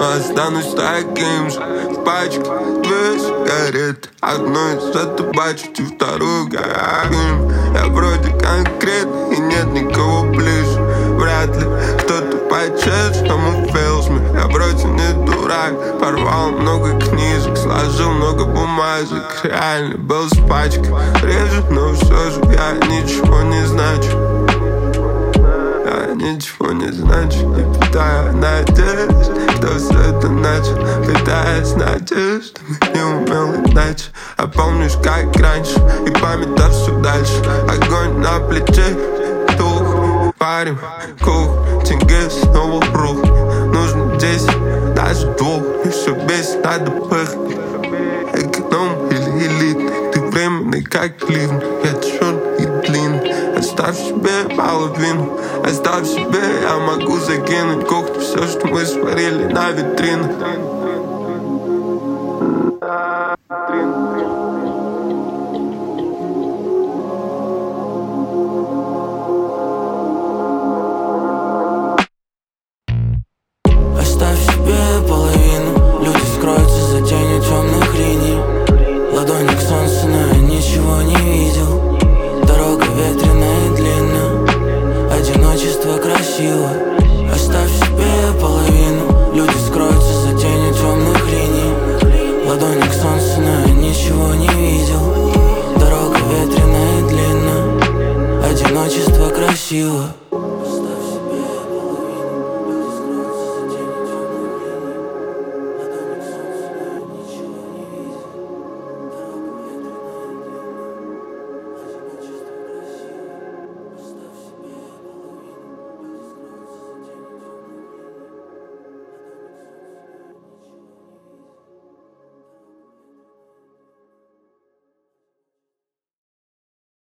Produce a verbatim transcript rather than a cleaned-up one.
но останусь таким же. В пачке две сигареты, одну из эту бачить и вторую горим. Я вроде конкретный и нет никого ближе. Вряд ли кто-то по-честному feels me. Я вроде не дурак, порвал много книжек, сложил много бумажек. Реально был с пачкой, реже, но все же я ничего не значу. Я ничего не значу, не питаю надежд. Кто все это начал, питаясь надеждами, не умел иначе. А помнишь, как раньше, и память да все дальше. Огонь на плече, тух, парим, кух, тенге снова брух. Нужно десять, даже двух, и все бесит, надо пыхнуть. Эконом или элитный, ты временный, как ливн. Я черный и длинный, оставь себе половину. Оставь себе, я могу закинуть кухню. Все, что мы сварили на витрину. Оставь себе половину. Люди скроются за тенью темных линий. Ладони к солнцу, но я ничего не видел. Дорога ветреная и длинная. Одиночество красиво.